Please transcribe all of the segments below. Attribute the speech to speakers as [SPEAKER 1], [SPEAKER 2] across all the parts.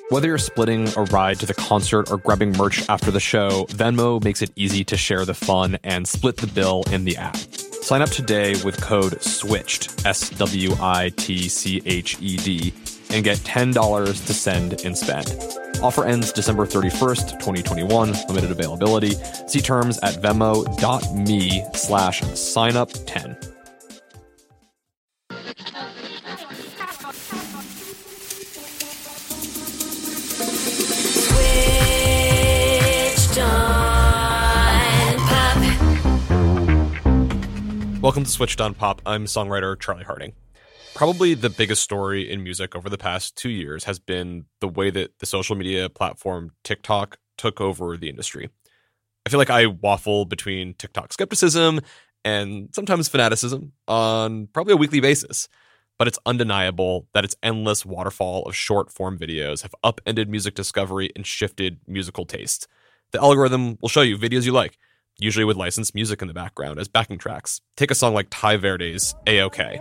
[SPEAKER 1] Whether you're splitting a ride to the concert or grabbing merch after the show, Venmo makes it easy to share the fun and split the bill in the app. Sign up today with code SWITCHED, SWITCHED, and get $10 to send and spend. Offer ends December 31st, 2021, limited availability. See terms at venmo.me/signup10. Welcome to Switched on Pop. I'm songwriter Charlie Harding. Probably the biggest story in music over the past 2 years has been the way that the social media platform TikTok took over the industry. I feel like I waffle between TikTok skepticism and sometimes fanaticism on probably a weekly basis, but it's undeniable that its endless waterfall of short-form videos have upended music discovery and shifted musical taste. The algorithm will show you videos you like, usually with licensed music in the background as backing tracks. Take a song like Ty Verde's A-OK.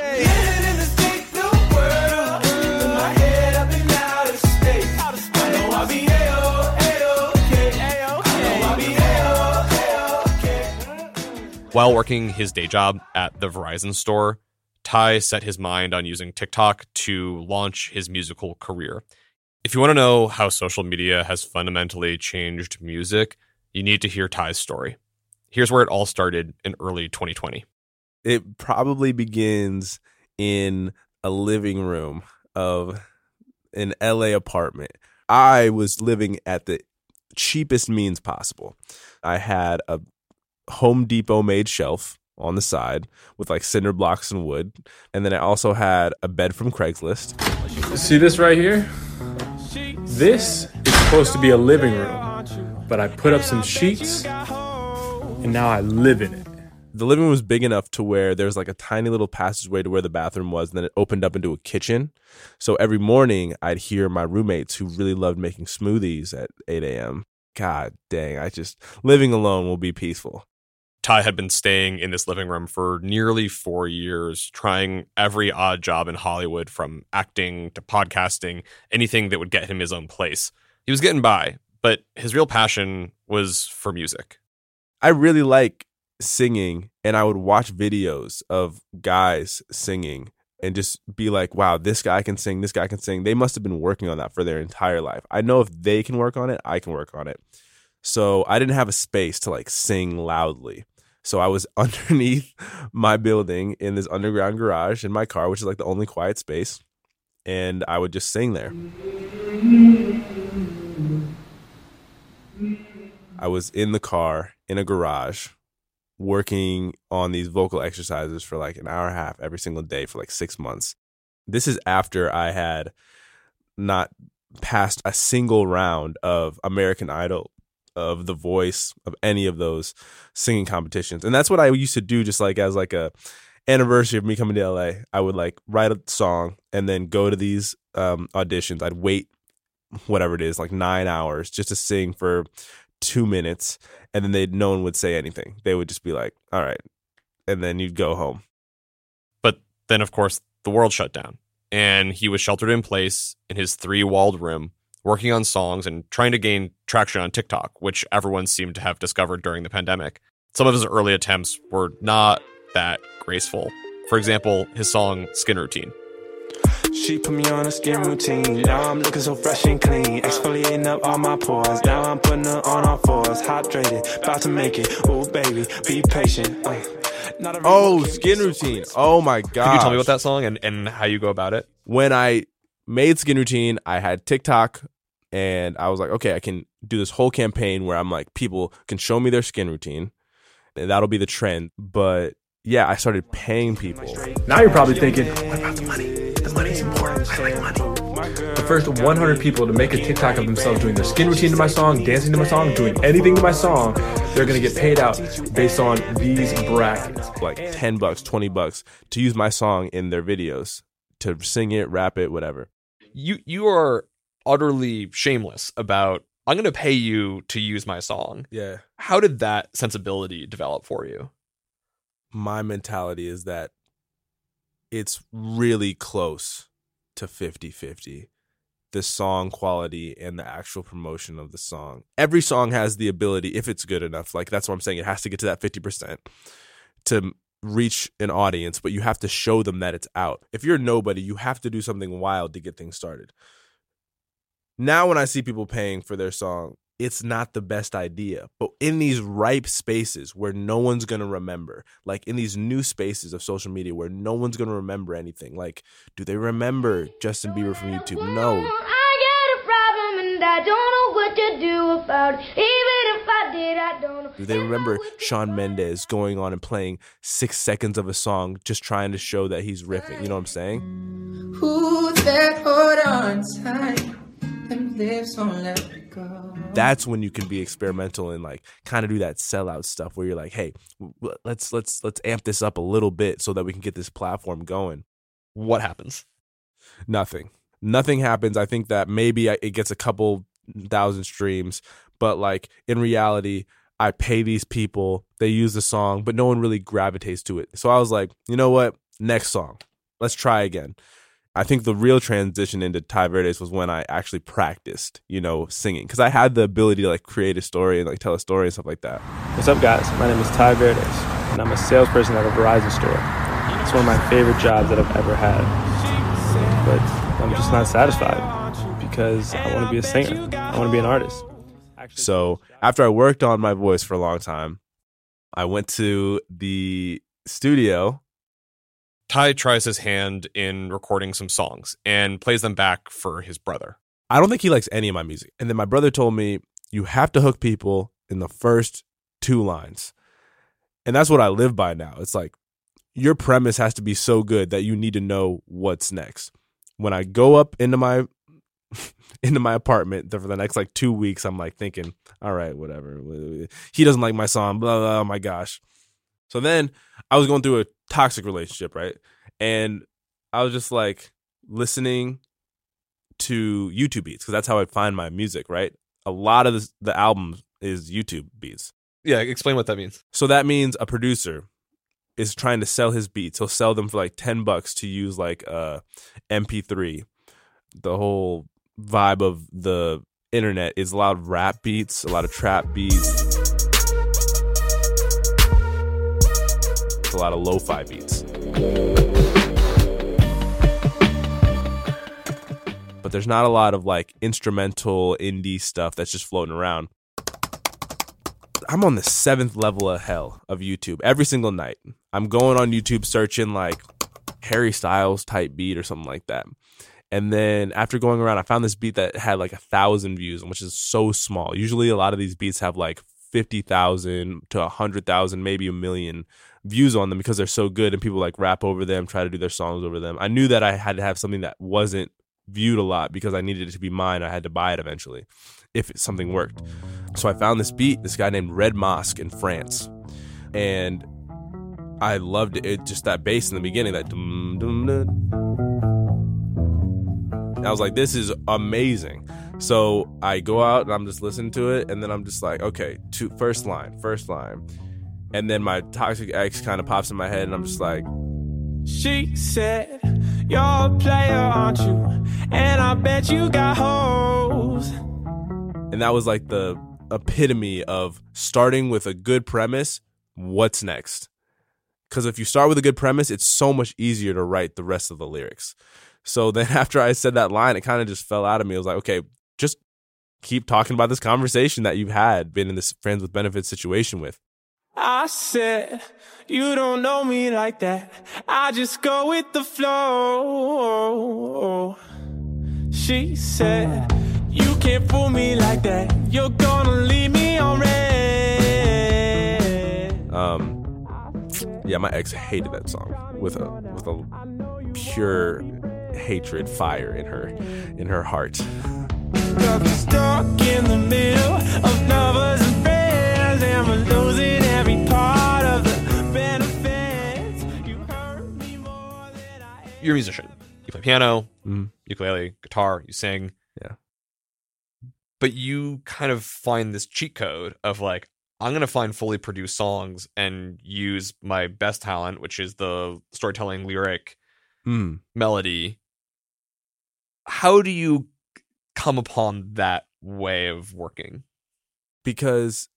[SPEAKER 1] While working his day job at the Verizon store, Ty set his mind on using TikTok to launch his musical career. If you want to know how social media has fundamentally changed music, you need to hear Ty's story. Here's where it all started in early 2020.
[SPEAKER 2] It probably begins in a living room of an LA apartment. I was living at the cheapest means possible. I had a Home Depot made shelf on the side with like cinder blocks and wood. And then I also had a bed from Craigslist.
[SPEAKER 3] See this right here? This is supposed to be a living room. But I put up some sheets, and now I live in it.
[SPEAKER 2] The living room was big enough to where there's like a tiny little passageway to where the bathroom was, and then it opened up into a kitchen. So every morning, I'd hear my roommates who really loved making smoothies at 8 a.m. God dang, living alone will be peaceful.
[SPEAKER 1] Ty had been staying in this living room for nearly 4 years, trying every odd job in Hollywood, from acting to podcasting, anything that would get him his own place. He was getting by, but his real passion was for music.
[SPEAKER 2] I really like singing, and I would watch videos of guys singing and just be like, wow, this guy can sing, this guy can sing. They must have been working on that for their entire life. I know if they can work on it, I can work on it. So I didn't have a space to like sing loudly. So I was underneath my building in this underground garage in my car, which is like the only quiet space. And I would just sing there. I was in the car in a garage working on these vocal exercises for like an hour and a half every single day for like 6 months. This is after I had not passed a single round of American Idol, of The Voice, of any of those singing competitions. And that's what I used to do, just like as like a anniversary of me coming to LA. I would like write a song and then go to these auditions. I'd wait whatever it is, like 9 hours just to sing for 2 minutes, and then no one would say anything. They would just be like, all right. And then you'd go home.
[SPEAKER 1] But then, of course, the world shut down, and he was sheltered in place in his 3-walled room, working on songs and trying to gain traction on TikTok, which everyone seemed to have discovered during the pandemic. Some of his early attempts were not that graceful. For example, his song Skin Routine.
[SPEAKER 4] She put me on a skin routine. Now I'm looking so fresh and clean. Exfoliating up all my pores. Now I'm putting her on all fours. Hydrated, about to make it. Oh, baby, be patient.
[SPEAKER 2] Skin Routine. Oh, my God.
[SPEAKER 1] Could you tell me about that song and how you go about it?
[SPEAKER 2] When I made Skin Routine, I had TikTok, and I was like, okay, I can do this whole campaign where I'm like, people can show me their skin routine, and that'll be the trend. But yeah, I started paying people.
[SPEAKER 3] Now you're probably thinking, what about the money? The money's important. I like money. The first 100 people to make a TikTok of themselves doing their skin routine to my song, dancing to my song, doing anything to my song, they're going to get paid out based on these brackets.
[SPEAKER 2] Like $10, $20 to use my song in their videos, to sing it, rap it, whatever.
[SPEAKER 1] You are utterly shameless about, I'm going to pay you to use my song.
[SPEAKER 2] Yeah.
[SPEAKER 1] How did that sensibility develop for you?
[SPEAKER 2] My mentality is that it's really close to 50-50. the song quality and the actual promotion of the song. Every song has the ability, if it's good enough, like that's what I'm saying, it has to get to that 50% to reach an audience, but you have to show them that it's out. If you're nobody, you have to do something wild to get things started. Now when I see people paying for their song, it's not the best idea. But in these ripe spaces where no one's going to remember, like in these new spaces of social media where no one's going to remember anything, like, do they remember Justin Bieber from YouTube? No.
[SPEAKER 5] I got a problem and I don't know what to do about it. Even if I did, I don't know.
[SPEAKER 2] Do they remember Shawn Mendes going on and playing 6 seconds of a song just trying to show that he's riffing? You know what I'm saying?
[SPEAKER 6] Who's that? Hold on tight. Them lips won't let me go.
[SPEAKER 2] That's when you can be experimental and like kind of do that sellout stuff where you're like, hey, let's amp this up a little bit so that we can get this platform going.
[SPEAKER 1] What happens?
[SPEAKER 2] Nothing happens. I think that maybe it gets a couple thousand streams, but like in reality, I pay these people, they use the song, but no one really gravitates to it. So I was like, you know what? Next song. Let's try again. I think the real transition into Ty Verdes was when I actually practiced, singing. Because I had the ability to like create a story and like tell a story and stuff like that.
[SPEAKER 7] What's up, guys? My name is Ty Verdes, and I'm a salesperson at a Verizon store. It's one of my favorite jobs that I've ever had. But I'm just not satisfied because I want to be a singer. I want to be an artist.
[SPEAKER 2] So after I worked on my voice for a long time, I went to the studio.
[SPEAKER 1] Ty tries his hand in recording some songs and plays them back for his brother.
[SPEAKER 2] I don't think he likes any of my music. And then my brother told me, you have to hook people in the first 2 lines. And that's what I live by now. It's like, your premise has to be so good that you need to know what's next. When I go up into my apartment for the next like 2 weeks, I'm like thinking, all right, whatever. He doesn't like my song, blah, blah, oh my gosh. So then I was going through a toxic relationship, right? And I was just like listening to YouTube beats because that's how I find my music, right? A lot of the album is YouTube beats.
[SPEAKER 1] Yeah, explain what that means.
[SPEAKER 2] So that means a producer is trying to sell his beats. He'll sell them for like $10 to use like a MP3. The whole vibe of the internet is a lot of rap beats, a lot of trap beats. A lot of lo-fi beats. But there's not a lot of like instrumental indie stuff that's just floating around. I'm on the 7th level of hell of YouTube every single night. I'm going on YouTube searching like Harry Styles type beat or something like that. And then after going around, I found this beat that had like 1,000 views, which is so small. Usually a lot of these beats have like 50,000 to 100,000, maybe 1 million views on them because they're so good and people like rap over them, try to do their songs over them. I knew that I had to have something that wasn't viewed a lot because I needed it to be mine. I had to buy it eventually if something worked. So I found this beat, this guy named Red Mosque in France. And I loved it. Just that bass in the beginning, that dum, dum, dum. I was like, this is amazing. So I go out and I'm just listening to it, and then I'm just like, okay, first line. And then my toxic ex kind of pops in my head, and I'm just like,
[SPEAKER 4] she said, you're a player, aren't you? And I bet you got hoes.
[SPEAKER 2] And that was like the epitome of starting with a good premise. What's next? Because if you start with a good premise, it's so much easier to write the rest of the lyrics. So then after I said that line, it kind of just fell out of me. I was like, okay, just keep talking about this conversation that you've been in this friends with benefits situation with.
[SPEAKER 4] I said, you don't know me like that. I just go with the flow. She said, you can't fool me like that. You're gonna leave me on red.
[SPEAKER 2] Yeah, my ex hated that song with a pure hatred, fire in her heart.
[SPEAKER 4] Got me stuck in the middle of lovers and friends, and we're losing every part of the benefits. You hurt me more than I.
[SPEAKER 1] You're a musician. You play piano, ukulele, guitar, you sing.
[SPEAKER 2] Yeah.
[SPEAKER 1] But you kind of find this cheat code of like, I'm going to find fully produced songs and use my best talent, which is the storytelling, lyric, melody. How do you come upon that way of working?
[SPEAKER 2] Because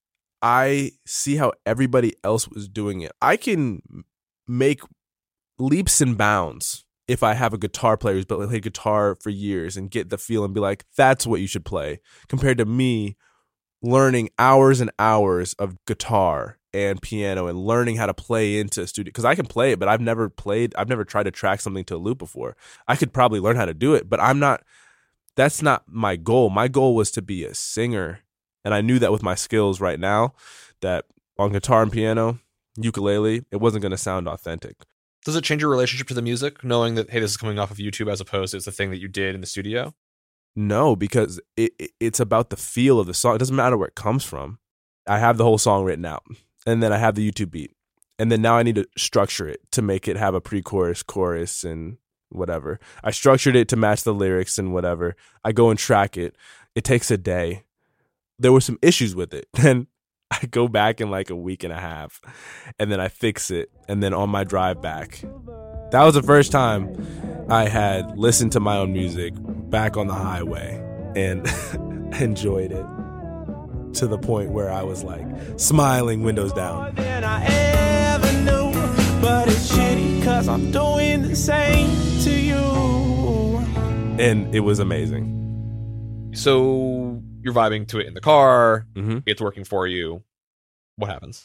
[SPEAKER 2] I see how everybody else was doing it. I can make leaps and bounds if I have a guitar player who's played guitar for years and get the feel and be like, that's what you should play, compared to me learning hours and hours of guitar and piano and learning how to play into a studio. Because I can play it, but I've never tried to track something to a loop before. I could probably learn how to do it, but that's not my goal. My goal was to be a singer. And I knew that with my skills right now, that on guitar and piano, ukulele, it wasn't going to sound authentic.
[SPEAKER 1] Does it change your relationship to the music, knowing that, hey, this is coming off of YouTube as opposed to it's the thing that you did in the studio?
[SPEAKER 2] No, because it's about the feel of the song. It doesn't matter where it comes from. I have the whole song written out, and then I have the YouTube beat. And then now I need to structure it to make it have a pre-chorus, chorus, and whatever. I structured it to match the lyrics and whatever. I go and track it. It takes a day. There were some issues with it. Then I go back in like a week and a half, and then I fix it. And then on my drive back, that was the first time I had listened to my own music back on the highway and enjoyed it to the point where I was like smiling, windows down.
[SPEAKER 4] Than I ever knew, but it's shitty 'cause I'm doing the same to you.
[SPEAKER 2] And it was amazing.
[SPEAKER 1] So you're vibing to it in the car.
[SPEAKER 2] Mm-hmm.
[SPEAKER 1] It's working for you. What happens?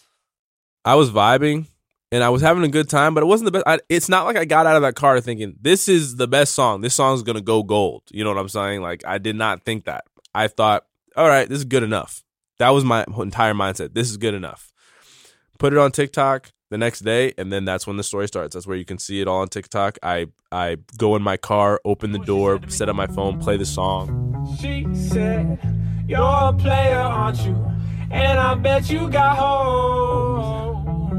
[SPEAKER 2] I was vibing and I was having a good time, but it wasn't the best. It's not like I got out of that car thinking, this is the best song. This song's going to go gold. You know what I'm saying? Like, I did not think that. I thought, all right, this is good enough. That was my entire mindset. This is good enough. Put it on TikTok the next day, and then that's when the story starts. That's where you can see it all on TikTok. I go in my car, open the door, set up my phone, play the song.
[SPEAKER 4] She said, you're a player, aren't you? And I bet you got hoes.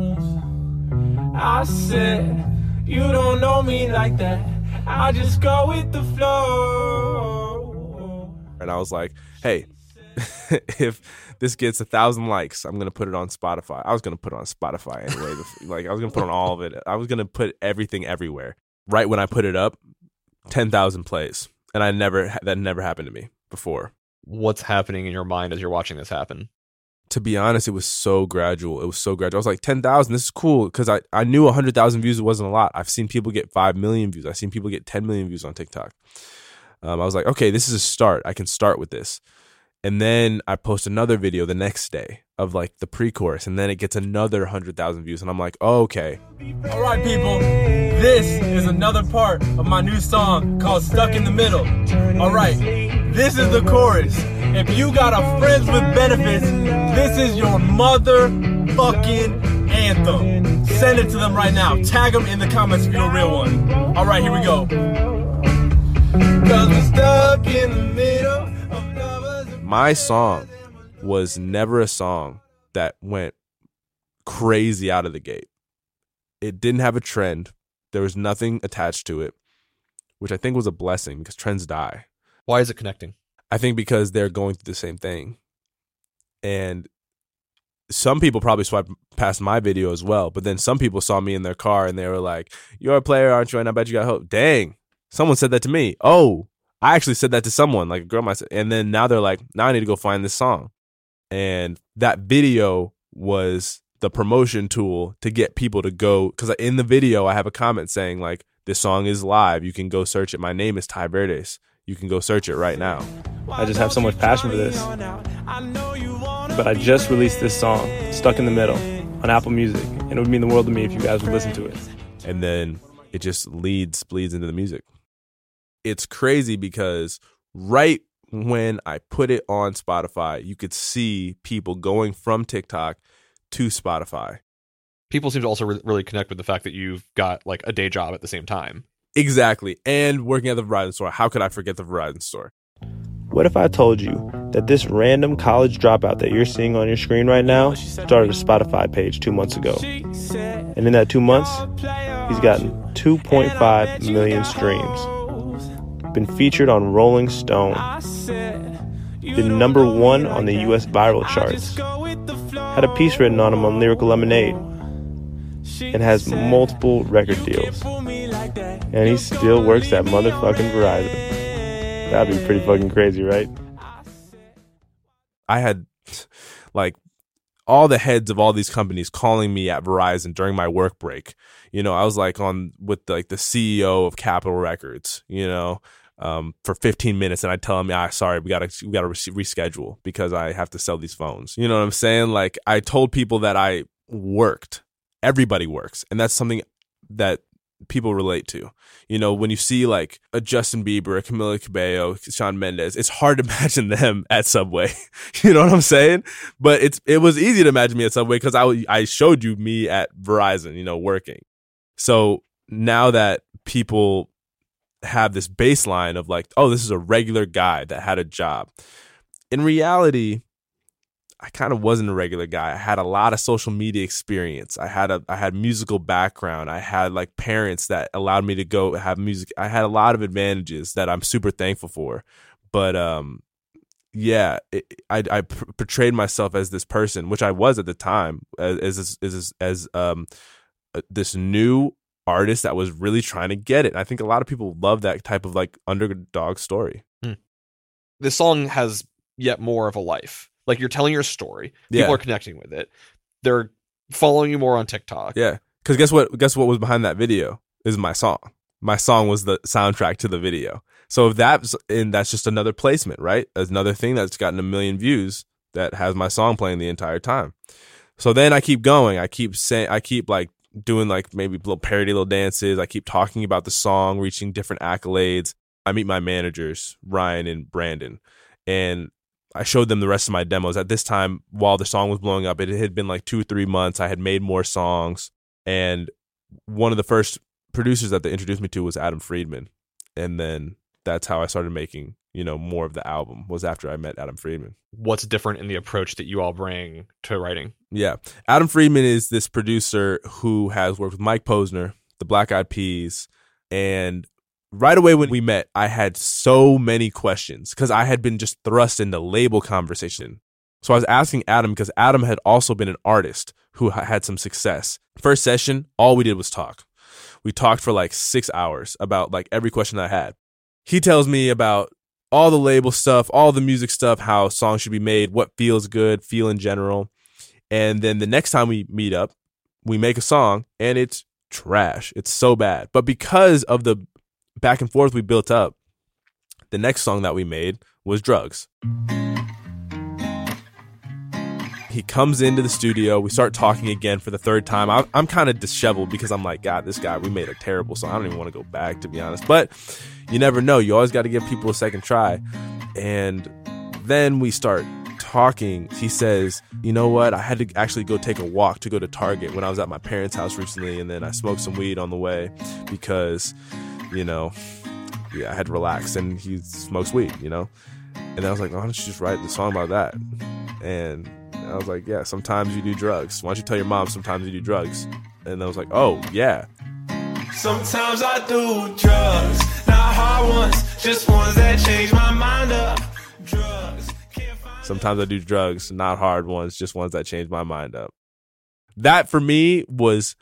[SPEAKER 4] I said, you don't know me like that. I just go with the flow.
[SPEAKER 2] And I was like, hey, if this gets 1,000 likes, I'm going to put it on Spotify. I was going to put it on Spotify anyway. Like, I was going to put on all of it. I was going to put everything everywhere. Right when I put it up, 10,000 plays. And that never happened to me before.
[SPEAKER 1] What's happening in your mind as you're watching this happen?
[SPEAKER 2] To be honest, it was so gradual. I was like, 10,000, this is cool. Because I knew 100,000 views wasn't a lot. I've seen people get 5 million views. I've seen people get 10 million views on TikTok. I was like, okay, this is a start. I can start with this. And then I post another video the next day of like the pre-chorus, and then it gets another 100,000 views. And I'm like, oh, okay.
[SPEAKER 8] All right, people, this is another part of my new song called Stuck in the Middle. All right, this is the chorus. If you got a Friends with Benefits, this is your motherfucking anthem. Send it to them right now. Tag them in the comments if you're a real one. All right, here we go. 'Cause we're stuck in the middle.
[SPEAKER 2] My song was never a song that went crazy out of the gate. It didn't have a trend. There was nothing attached to it, which I think was a blessing because trends die.
[SPEAKER 1] Why is it connecting?
[SPEAKER 2] I think because they're going through the same thing. And some people probably swiped past my video as well, but then some people saw me in their car and they were like, you're a player, aren't you? And I bet you got hope. Dang, someone said that to me. Oh, I actually said that to someone, like a girl might say, and then now they're like, now I need to go find this song. And that video was the promotion tool to get people to go, because in the video I have a comment saying like, this song is live. You can go search it. My name is Ty Verdes. You can go search it right now.
[SPEAKER 7] I just have so much passion for this. But I just released this song, Stuck in the Middle, on Apple Music, and it would mean the world to me if you guys would listen to it.
[SPEAKER 2] And then it just bleeds into the music. It's crazy because right when I put it on Spotify, you could see people going from TikTok to Spotify.
[SPEAKER 1] People seem to also really connect with the fact that you've got like a day job at the same time.
[SPEAKER 2] Exactly. And working at the Verizon store. How could I forget the Verizon store?
[SPEAKER 7] What if I told you that this random college dropout that you're seeing on your screen right now started a Spotify page 2 months ago? And in that 2 months, he's gotten 2.5 million streams. Been featured on Rolling Stone. Been #1 on the US viral charts. Had a piece written on him on Lyrical Lemonade. And has multiple record deals. And he still works at motherfucking Verizon. That'd be pretty fucking crazy, right?
[SPEAKER 2] I had like all the heads of all these companies calling me at Verizon during my work break. You know, I was like on with like the CEO of Capitol Records, you know, for 15 minutes, and I tell him, "Yeah, sorry, we gotta reschedule because I have to sell these phones." You know what I'm saying? Like, I told people that I worked. Everybody works, and that's something that people relate to. You know, when you see like a Justin Bieber, a Camila Cabello, Shawn Mendes, it's hard to imagine them at Subway. You know what I'm saying? But it was easy to imagine me at Subway because I showed you me at Verizon, you know, working. So now that people have this baseline of like, oh, this is a regular guy that had a job. In reality, I kind of wasn't a regular guy. I had a lot of social media experience. I had musical background. I had like parents that allowed me to go have music. I had a lot of advantages that I'm super thankful for. But yeah, I portrayed myself as this person, which I was at the time, as this new artist that was really trying to get it. I think a lot of people love that type of like underdog story.
[SPEAKER 1] This song has yet more of a life. Like, you're telling your story. People are connecting with it. They're following you more on TikTok.
[SPEAKER 2] Yeah. Because guess what was behind that video is my song. My song was the soundtrack to the video. So if that's just another placement, right? There's another thing that's gotten 1 million views that has my song playing the entire time. So then I keep going. I keep like doing like maybe little parody, little dances. I keep talking about the song, reaching different accolades. I meet my managers, Ryan and Brandon, and I showed them the rest of my demos. At this time, while the song was blowing up, it had been like 2 or 3 months. I had made more songs. And one of the first producers that they introduced me to was Adam Friedman. And then that's how I started making, you know, more of the album, was after I met Adam Friedman.
[SPEAKER 1] What's different in the approach that you all bring to writing?
[SPEAKER 2] Yeah. Adam Friedman is this producer who has worked with Mike Posner, the Black Eyed Peas, and right away when we met, I had so many questions because I had been just thrust into label conversation. So I was asking Adam because Adam had also been an artist who had some success. First session, all we did was talk. We talked for like 6 hours about like every question I had. He tells me about all the label stuff, all the music stuff, how songs should be made, what feels good, feel in general. And then the next time we meet up, we make a song and it's trash. It's so bad. But because of the back and forth we built up, the next song that we made was Drugs. He comes into the studio. We start talking again for the third time. I'm kind of disheveled because I'm like, God, this guy, we made a terrible song. I don't even want to go back, to be honest. But you never know. You always got to give people a second try. And then we start talking. He says, you know what? I had to actually go take a walk to go to Target when I was at my parents' house recently. And then I smoked some weed on the way because, you know, yeah, I had to relax, and he smokes weed, you know? And then I was like, why don't you just write the song about that? And I was like, yeah, sometimes you do drugs. Why don't you tell your mom sometimes you do drugs? And I was like, oh, yeah.
[SPEAKER 4] Sometimes I do drugs, not hard ones, just ones that change my mind up. Drugs.
[SPEAKER 2] Sometimes I do drugs, not hard ones, just ones that change my mind up. That for me was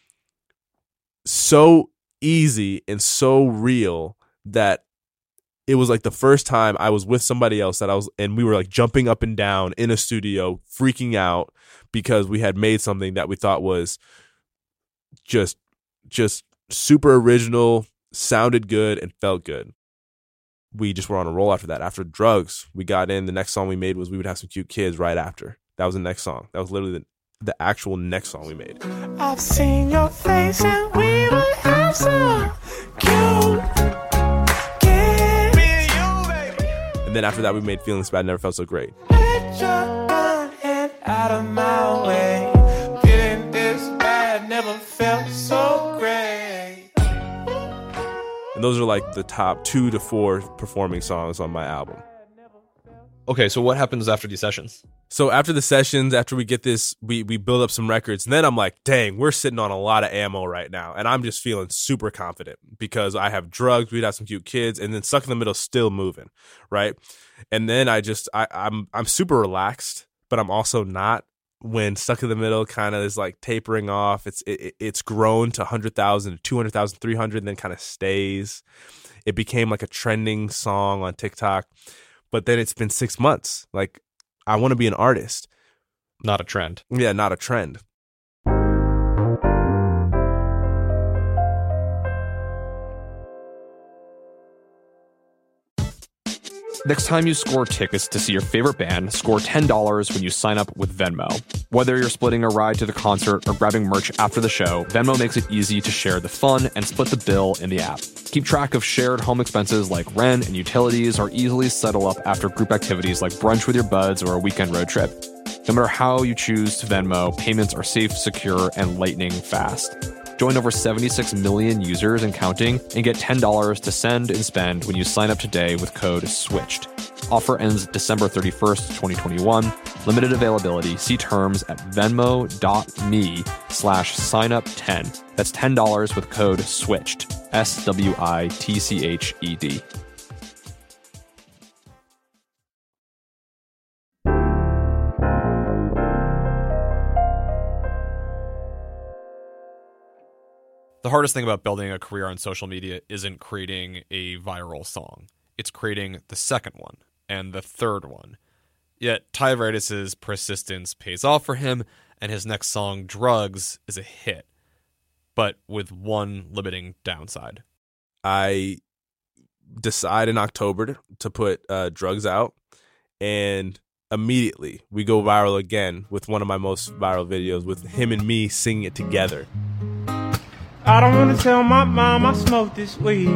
[SPEAKER 2] so easy and so real that it was like the first time I was with somebody else and we were like jumping up and down in a studio, freaking out because we had made something that we thought was just super original, sounded good, and felt good. We just were on a roll after that. After Drugs, we got in. The next song we made was We Would Have Some Cute Kids right after. That was the next song. That was literally the actual next song we made.
[SPEAKER 4] I've seen your face and we would have some cute kids. Me and you, baby.
[SPEAKER 2] And then after that, we made Feelings Bad, Never Felt So Great.
[SPEAKER 4] Let your gun head out of my way. Feeling this bad, never felt so great.
[SPEAKER 2] And those are like the top 2 to 4 performing songs on my album.
[SPEAKER 1] Okay, so what happens after these sessions?
[SPEAKER 2] So after the sessions, after we get this, we build up some records. And then I'm like, dang, we're sitting on a lot of ammo right now. And I'm just feeling super confident because I have Drugs, We'd Have Some Cute Kids, and then Stuck in the Middle still moving, right? And then I'm super relaxed, but I'm also not. When Stuck in the Middle kind of is like tapering off, it's grown to 100,000, 200,000, 300, and then kind of stays. It became like a trending song on TikTok. But then it's been 6 months. Like, I want to be an artist.
[SPEAKER 1] Not a trend.
[SPEAKER 2] Yeah, not a trend.
[SPEAKER 1] Next time you score tickets to see your favorite band, score $10 when you sign up with Venmo. Whether you're splitting a ride to the concert or grabbing merch after the show, Venmo makes it easy to share the fun and split the bill in the app. Keep track of shared home expenses like rent and utilities, or easily settle up after group activities like brunch with your buds or a weekend road trip. No matter how you choose to Venmo, payments are safe, secure, and lightning fast. Join over 76 million users and counting, and get $10 to send and spend when you sign up today with code SWITCHED. Offer ends December 31st, 2021. Limited availability. See terms at venmo.me/signup10. That's $10 with code SWITCHED. SWITCHED. The hardest thing about building a career on social media isn't creating a viral song. It's creating the second one and the third one. Yet Ty Verdes' persistence pays off for him, and his next song, Drugs, is a hit, but with one limiting downside.
[SPEAKER 2] I decide in October to put Drugs out, and immediately we go viral again with one of my most viral videos with him and me singing it together.
[SPEAKER 4] I don't wanna tell my mom I smoke this weed.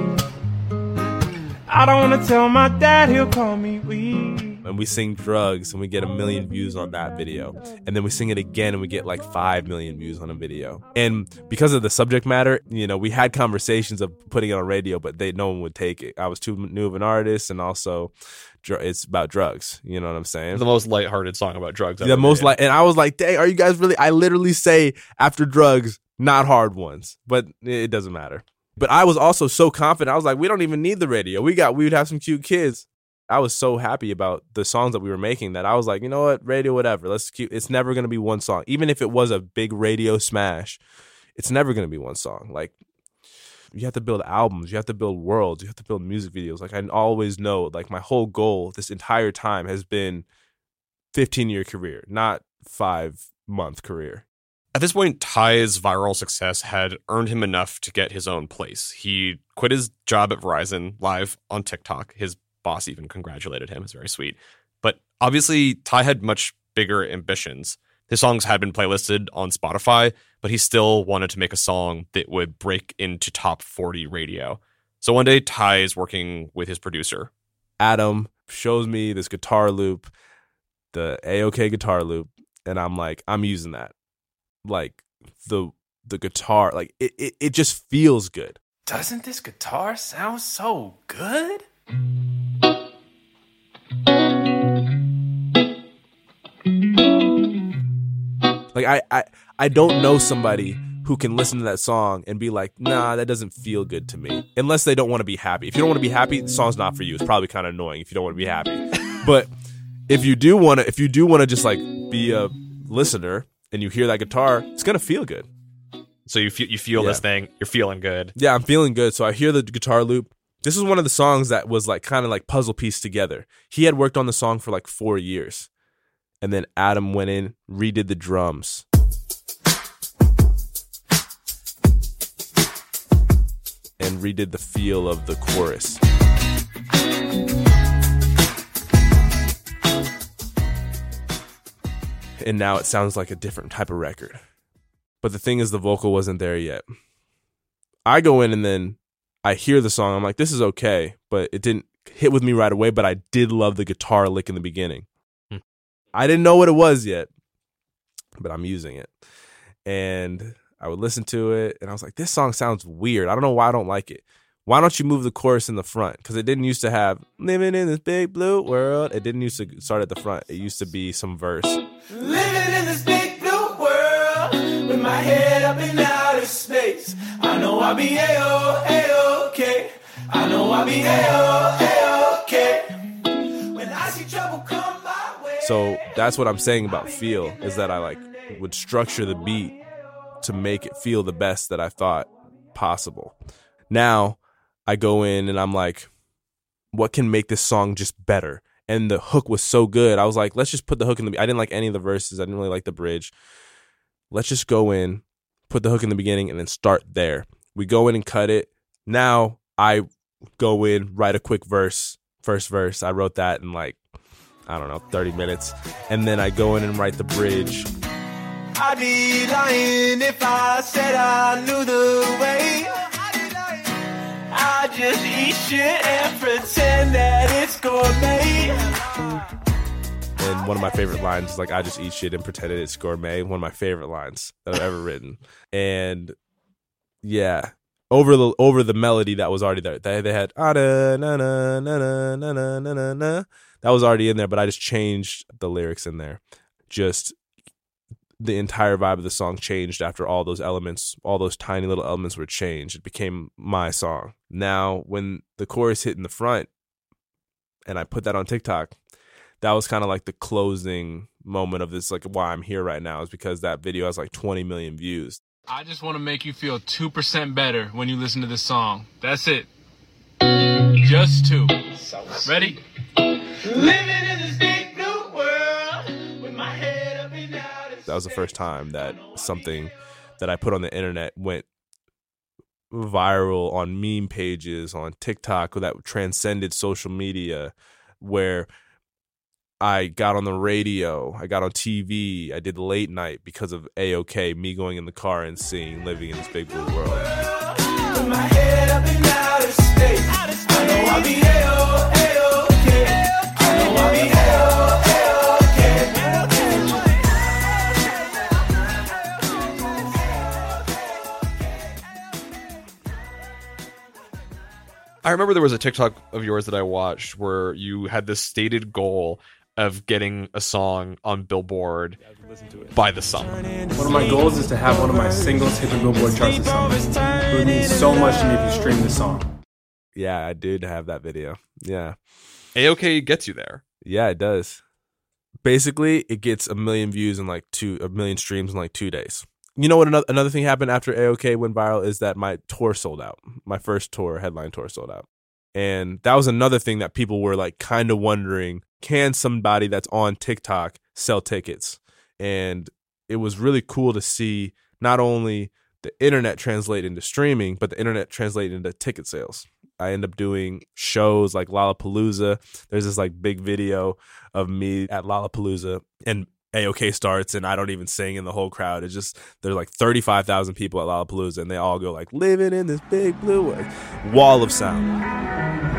[SPEAKER 4] I don't wanna tell my dad, he'll call me weed.
[SPEAKER 2] And we sing Drugs and we get 1 million views on that video. And then we sing it again and we get like 5 million views on a video. And because of the subject matter, you know, we had conversations of putting it on radio, but no one would take it. I was too new of an artist, and also it's about drugs. You know what I'm saying?
[SPEAKER 1] The most lighthearted song about drugs.
[SPEAKER 2] The most and I was like, dang, are you guys really? I literally say after drugs, not hard ones, but it doesn't matter. But I was also so confident. I was like, we don't even need the radio. We would have some cute kids. I was so happy about the songs that we were making that I was like, you know what, radio, whatever. It's never going to be one song. Even if it was a big radio smash, it's never going to be one song. Like, you have to build albums. You have to build worlds. You have to build music videos. Like, I always know, like, my whole goal this entire time has been 15-year career, not 5-month career.
[SPEAKER 1] At this point, Ty's viral success had earned him enough to get his own place. He quit his job at Verizon live on TikTok. His boss even congratulated him. It's very sweet. But obviously, Ty had much bigger ambitions. His songs had been playlisted on Spotify, but he still wanted to make a song that would break into top 40 radio. So one day, Ty is working with his producer.
[SPEAKER 2] Adam shows me this guitar loop, the A-OK guitar loop, and I'm like, I'm using that. Like, the guitar, like, it just feels good.
[SPEAKER 4] Doesn't this guitar sound so good?
[SPEAKER 2] Like, I don't know somebody who can listen to that song and be like, nah, that doesn't feel good to me. Unless they don't want to be happy. If you don't want to be happy, the song's not for you. It's probably kind of annoying if you don't want to be happy. But if you do want to just like be a listener and you hear that guitar, it's gonna feel good.
[SPEAKER 1] So you feel this thing, you're feeling good.
[SPEAKER 2] Yeah, I'm feeling good. So I hear the guitar loop. This is one of the songs that was like kind of like puzzle piece together. He had worked on the song for like 4 years. And then Adam went in, redid the drums. And redid the feel of the chorus. And now it sounds like a different type of record. But the thing is, the vocal wasn't there yet. I go in and then I hear the song. I'm like, this is okay. But it didn't hit with me right away. But I did love the guitar lick in the beginning. I didn't know what it was yet. But I'm using it. And I would listen to it. And I was like, this song sounds weird. I don't know why I don't like it. Why don't you move the chorus in the front? Because it didn't used to have living in this big blue world. It didn't used to start at the front. It used to be some verse.
[SPEAKER 4] Living in this big blue world with my head up in outer space. I know I'll be A-O-A-OK. I know I'll be A-O-A-OK. When I see trouble come my way.
[SPEAKER 2] So that's what I'm saying about feel, is that I like would structure the beat to make it feel the best that I thought possible. Now, I go in and I'm like, what can make this song just better? And the hook was so good. I was like, let's just put the hook in the... I didn't like any of the verses. I didn't really like the bridge. Let's just go in, put the hook in the beginning, and then start there. We go in and cut it. Now I go in, write a quick verse, first verse. I wrote that in like, I don't know, 30 minutes. And then I go in and write the bridge.
[SPEAKER 4] I'd be lying if I said I knew the way. I just eat shit and pretend that it's gourmet.
[SPEAKER 2] And one of my favorite lines is like, I just eat shit and pretend it's gourmet. One of my favorite lines that I've ever written. And yeah, over the melody that was already there. They had na na na na na na na na. That was already in there, but I just changed the lyrics in there. Just the entire vibe of the song changed after all those elements, all those tiny little elements were changed. It became my song. Now, when the chorus hit in the front and I put that on TikTok, that was kind of like the closing moment of this, like why I'm here right now is because that video has like 20 million views.
[SPEAKER 8] I just want to make you feel 2% better when you listen to this song. That's it. Just 2. Ready?
[SPEAKER 4] Living in this big blue world with my head up and out.
[SPEAKER 2] That was the first time that something that I put on the internet went viral on meme pages, on TikTok, that transcended social media, where I got on the radio, I got on TV, I did late night because of A-OK, me going in the car and singing Living in This Big Blue World.
[SPEAKER 4] With my head up and out of state. I know I'll be A-OK. I know I'll be A-OK.
[SPEAKER 1] I remember there was a TikTok of yours that I watched where you had this stated goal of getting a song on Billboard by the summer.
[SPEAKER 3] One of my goals is to have one of my singles hit the Billboard charts this summer. It would mean so much to me if you stream this song.
[SPEAKER 2] Yeah, I did have that video. Yeah.
[SPEAKER 1] A-OK gets you there.
[SPEAKER 2] Yeah, it does. Basically, it gets 1 million views in like 1 million streams in like 2 days. You know what? Another thing happened after A-OK went viral is that my tour sold out. My first tour, headline tour, sold out. And that was another thing that people were like kind of wondering, can somebody that's on TikTok sell tickets? And it was really cool to see not only the internet translate into streaming, but the internet translate into ticket sales. I end up doing shows like Lollapalooza. There's this like big video of me at Lollapalooza and A-OK starts and I don't even sing in the whole crowd. It's just, there's like 35,000 people at Lollapalooza and they all go like, living in this big blue wall of sound.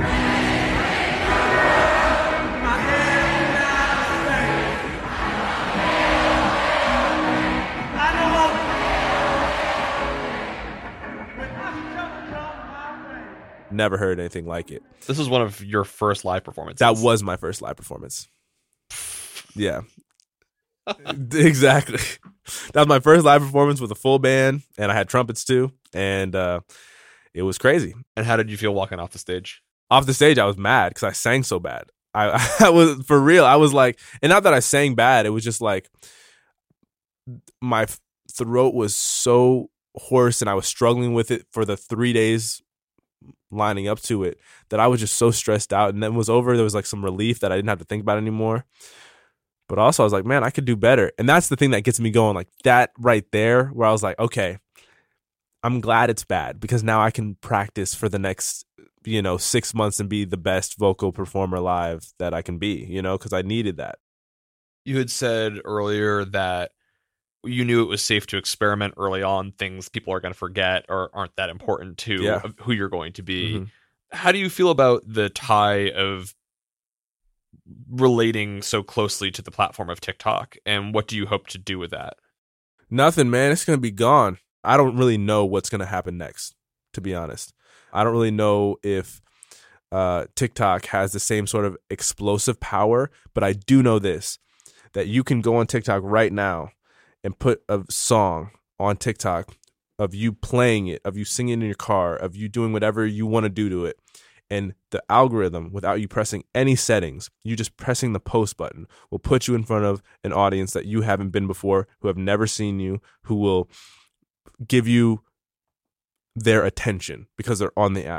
[SPEAKER 2] Never heard anything like it.
[SPEAKER 1] This was one of your first live performances.
[SPEAKER 2] That was my first live performance. Yeah. Exactly. That was my first live performance with a full band, and I had trumpets too, and it was crazy.
[SPEAKER 1] And how did you feel walking off the stage?
[SPEAKER 2] Off the stage, I was mad because I sang so bad. I was, for real, I was like, and not that I sang bad, it was just like my throat was so hoarse and I was struggling with it for the 3 days lining up to it that I was just so stressed out. And then it was over. There was like some relief that I didn't have to think about it anymore. But also I was like, man, I could do better. And that's the thing that gets me going, like that right there, where I was like, okay, I'm glad it's bad because now I can practice for the next, 6 months and be the best vocal performer live that I can be, because I needed that.
[SPEAKER 1] You had said earlier that you knew it was safe to experiment early on, things people are going to forget or aren't that important to who you're going to be. Mm-hmm. How do you feel about the tie of relating so closely to the platform of TikTok, and what do you hope to do with that?
[SPEAKER 2] Nothing, man. It's going to be gone. I don't really know what's going to happen next, to be honest. I don't really know if TikTok has the same sort of explosive power, but I do know this, that you can go on TikTok right now and put a song on TikTok of you playing it, of you singing in your car, of you doing whatever you want to do to it. And the algorithm, without you pressing any settings, you just pressing the post button, will put you in front of an audience that you haven't been before, who have never seen you, who will give you their attention because they're on the app.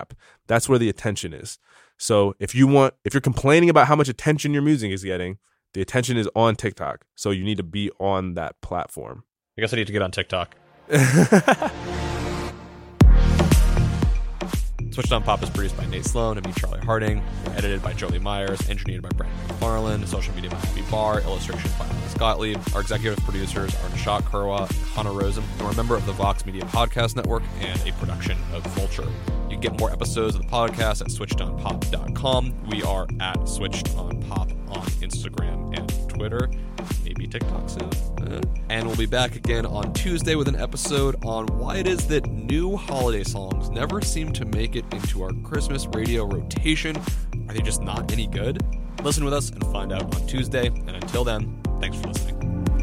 [SPEAKER 2] That's where the attention is. So if you're complaining about how much attention your music is getting, the attention is on TikTok. So you need to be on that platform.
[SPEAKER 1] I guess I need to get on TikTok. Switched on Pop is produced by Nate Sloan and me, Charlie Harding. We're edited by Jolie Myers, engineered by Brandon McFarland, social media by Abby Barr, illustration by Alice Gottlieb. Our executive producers are Nishat Kurwa and Hannah Rosen, and we're a member of the Vox Media Podcast Network and a production of Vulture. You can get more episodes of the podcast at switchedonpop.com. We are at Switched on Pop on Instagram and Twitter. Maybe TikTok soon. And we'll be back again on Tuesday with an episode on why it is that new holiday songs never seem to make it into our Christmas radio rotation. Are they just not any good? Listen with us and find out on Tuesday. And until then, thanks for listening.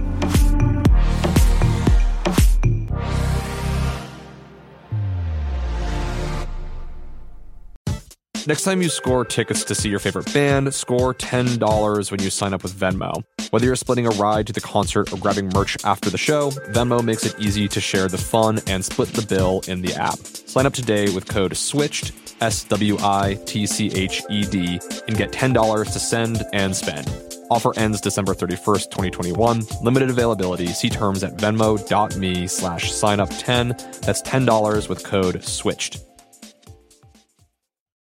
[SPEAKER 1] Next time you score tickets to see your favorite band, score $10 when you sign up with Venmo. Whether you're splitting a ride to the concert or grabbing merch after the show, Venmo makes it easy to share the fun and split the bill in the app. Sign up today with code SWITCHED, SWITCHED, and get $10 to send and spend. Offer ends December 31st, 2021. Limited availability. See terms at venmo.me/signup10. That's $10 with code SWITCHED.